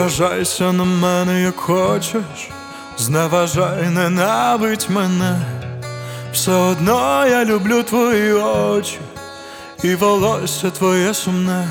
Ображайся на мене, як хочеш, зневажай, ненавидь мене. Все одно я люблю твої очі і волосся твоє сумне.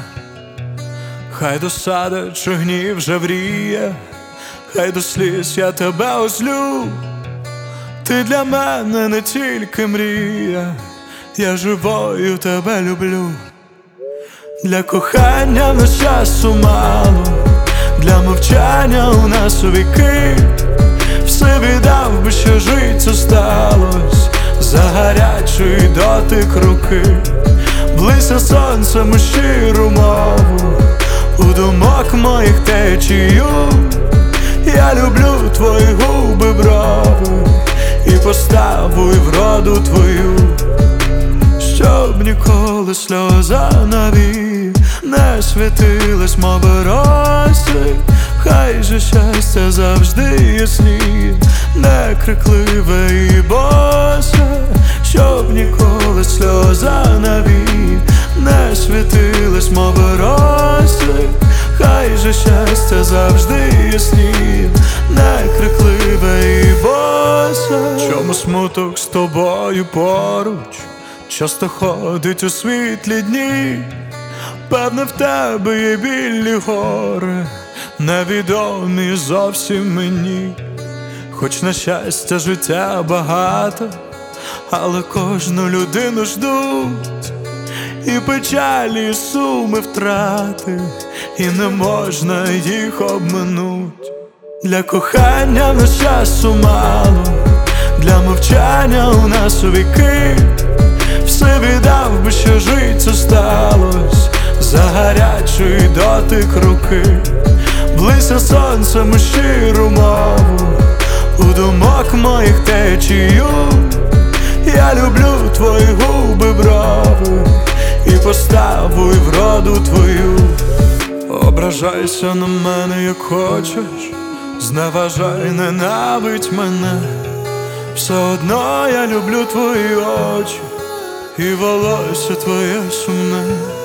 Хай досада чи гнів вже вріє, хай до сліз я тебе озлю. Ти для мене не тільки мрія, я живою тебе люблю. Для кохання в нас часу мало, для мовчання у нас у віки. Все віддав би, що життя сталось, за гарячий дотик руки. Блися сонцем у щиру мову, у думок моїх течію. Я люблю твої губи, брови і поставу, і вроду твою. Щоб ніколи сльоза навік не світилась, мов роси. Хай же щастя завжди ясніє, не крикливе і босе. Щоб ніколи сльоза навік не світилась, мов роси. Хай же щастя завжди ясніє, не крикливе і босе. Чому смуток з тобою поруч часто ходить у світлі дні? Певне, в тебе є білі гори, невідомі зовсім мені. Хоч на щастя життя багато, але кожну людину ждуть і печалі, і суми, втрати, і не можна їх обминуть. Для кохання в нас часу мало, для мовчання у нас у віки. Все віддав би, що життя сталось, за гарячий дотик руки. Блися сонцем у щиру мову, у думок моїх течію. Я люблю твої губи, брови і поставу, і вроду твою. Ображайся на мене, як хочеш, зневажай, ненавидь мене. Все одно я люблю твої очі і волосся твоє сумне.